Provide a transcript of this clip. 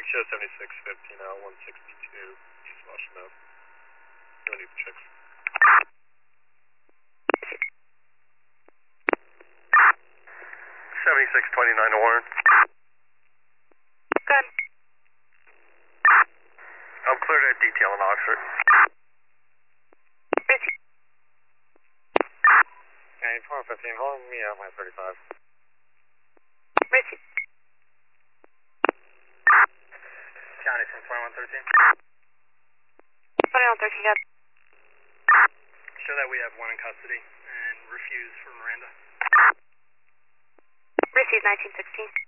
show 7650 now, 162 East Washington Ave. No need to check. 7629 to Warren. Good. I'm clear to detail in Oxford. Richie. Okay, 1215, hold me out my 35. Richie. County from 2113. 2113, got. Show that we have one in custody and refuse for Miranda. Received 1916.